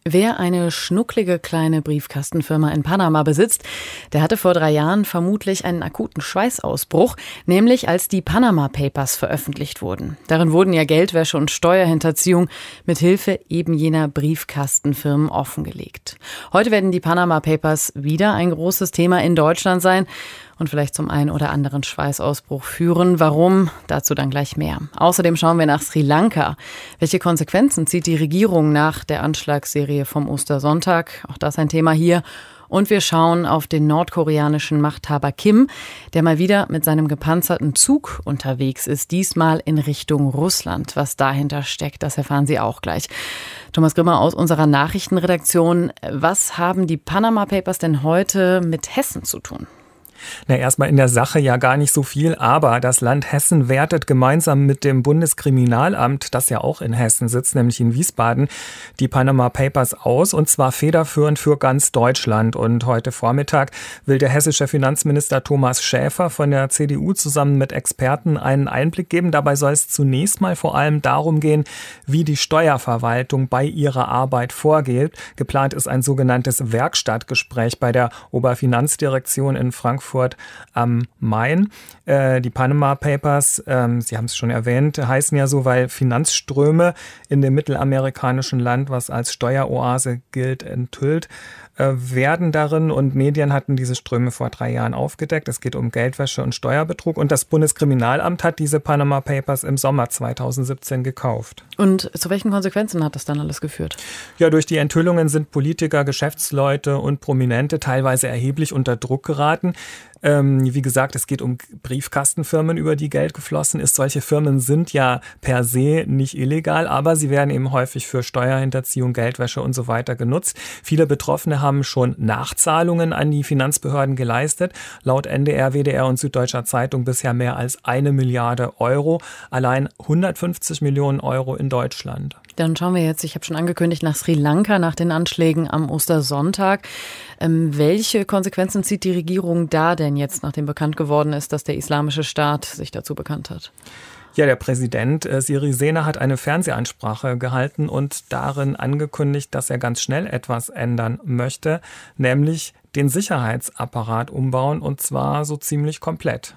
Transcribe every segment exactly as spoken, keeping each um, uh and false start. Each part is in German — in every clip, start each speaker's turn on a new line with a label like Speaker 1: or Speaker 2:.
Speaker 1: Wer eine schnucklige kleine Briefkastenfirma in Panama besitzt, der hatte vor drei Jahren vermutlich einen akuten Schweißausbruch, nämlich als die Panama Papers veröffentlicht wurden. Darin wurden ja Geldwäsche und Steuerhinterziehung mit Hilfe eben jener Briefkastenfirmen offengelegt. Heute werden die Panama Papers wieder ein großes Thema in Deutschland sein und vielleicht zum einen oder anderen Schweißausbruch führen. Warum? Dazu dann gleich mehr. Außerdem schauen wir nach Sri Lanka. Welche Konsequenzen zieht die Regierung nach der Anschlagsserie vom Ostersonntag? Auch das ein Thema hier. Und wir schauen auf den nordkoreanischen Machthaber Kim, der mal wieder mit seinem gepanzerten Zug unterwegs ist, diesmal in Richtung Russland. Was dahinter steckt, das erfahren Sie auch gleich. Thomas Grimmer aus unserer Nachrichtenredaktion. Was haben die Panama Papers denn heute mit Hessen zu tun?
Speaker 2: Na, erstmal in der Sache ja gar nicht so viel, aber das Land Hessen wertet gemeinsam mit dem Bundeskriminalamt, das ja auch in Hessen sitzt, nämlich in Wiesbaden, die Panama Papers aus, und zwar federführend für ganz Deutschland. Und heute Vormittag will der hessische Finanzminister Thomas Schäfer von der C D U zusammen mit Experten einen Einblick geben. Dabei soll es zunächst mal vor allem darum gehen, wie die Steuerverwaltung bei ihrer Arbeit vorgeht. Geplant ist ein sogenanntes Werkstattgespräch bei der Oberfinanzdirektion in Frankfurt am Main. Äh, die Panama Papers, ähm, Sie haben es schon erwähnt, heißen ja so, weil Finanzströme in dem mittelamerikanischen Land, was als Steueroase gilt, enthüllt äh, werden darin. Und Medien hatten diese Ströme vor drei Jahren aufgedeckt. Es geht um Geldwäsche und Steuerbetrug. Und das Bundeskriminalamt hat diese Panama Papers im Sommer zweitausendsiebzehn gekauft.
Speaker 1: Und zu welchen Konsequenzen hat das dann alles geführt?
Speaker 2: Ja, durch die Enthüllungen sind Politiker, Geschäftsleute und Prominente teilweise erheblich unter Druck geraten. Ähm, wie gesagt, es geht um Briefkastenfirmen, über die Geld geflossen ist. Solche Firmen sind ja per se nicht illegal, aber sie werden eben häufig für Steuerhinterziehung, Geldwäsche und so weiter genutzt. Viele Betroffene haben schon Nachzahlungen an die Finanzbehörden geleistet. Laut N D R, W D R und Süddeutscher Zeitung bisher mehr als eine Milliarde Euro. Allein hundertfünfzig Millionen Euro in Deutschland.
Speaker 1: Dann schauen wir jetzt, ich habe schon angekündigt, nach Sri Lanka, nach den Anschlägen am Ostersonntag. Ähm, welche Konsequenzen zieht die Regierung da denn jetzt, nachdem bekannt geworden ist, dass der Islamische Staat sich dazu bekannt hat?
Speaker 2: Ja, der Präsident äh, Sirisena hat eine Fernsehansprache gehalten und darin angekündigt, dass er ganz schnell etwas ändern möchte, nämlich den Sicherheitsapparat umbauen, und zwar so ziemlich komplett.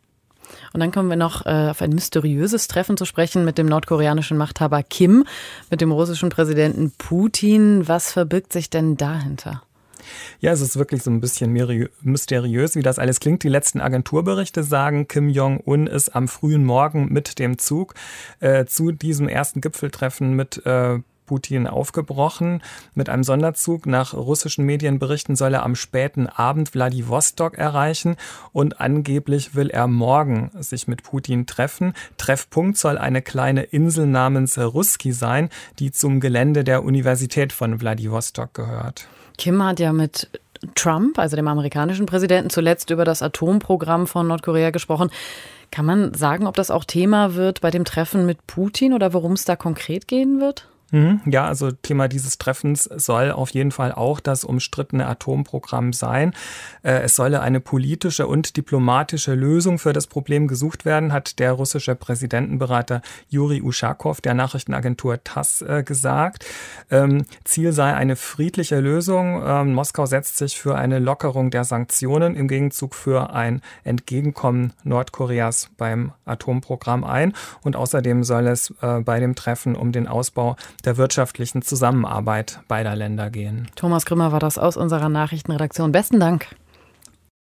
Speaker 1: Und dann kommen wir noch äh, auf ein mysteriöses Treffen zu sprechen mit dem nordkoreanischen Machthaber Kim, mit dem russischen Präsidenten Putin. Was verbirgt sich denn dahinter?
Speaker 2: Ja, es ist wirklich so ein bisschen mysteriös, wie das alles klingt. Die letzten Agenturberichte sagen, Kim Jong-un ist am frühen Morgen mit dem Zug äh, zu diesem ersten Gipfeltreffen mit äh, Putin aufgebrochen. Mit einem Sonderzug. Nach russischen Medienberichten soll er am späten Abend Wladiwostok erreichen und angeblich will er morgen sich mit Putin treffen. Treffpunkt soll eine kleine Insel namens Ruski sein, die zum Gelände der Universität von Wladiwostok gehört.
Speaker 1: Kim hat ja mit Trump, also dem amerikanischen Präsidenten, zuletzt über das Atomprogramm von Nordkorea gesprochen. Kann man sagen, ob das auch Thema wird bei dem Treffen mit Putin oder worum es da konkret gehen wird?
Speaker 2: Ja, also Thema dieses Treffens soll auf jeden Fall auch das umstrittene Atomprogramm sein. Es solle eine politische und diplomatische Lösung für das Problem gesucht werden, hat der russische Präsidentenberater Juri Uschakow der Nachrichtenagentur TASS gesagt. Ziel sei eine friedliche Lösung. Moskau setzt sich für eine Lockerung der Sanktionen im Gegenzug für ein Entgegenkommen Nordkoreas beim Atomprogramm ein. Und außerdem soll es bei dem Treffen um den Ausbau der wirtschaftlichen Zusammenarbeit beider Länder gehen.
Speaker 1: Thomas Grimmer war das aus unserer Nachrichtenredaktion. Besten Dank.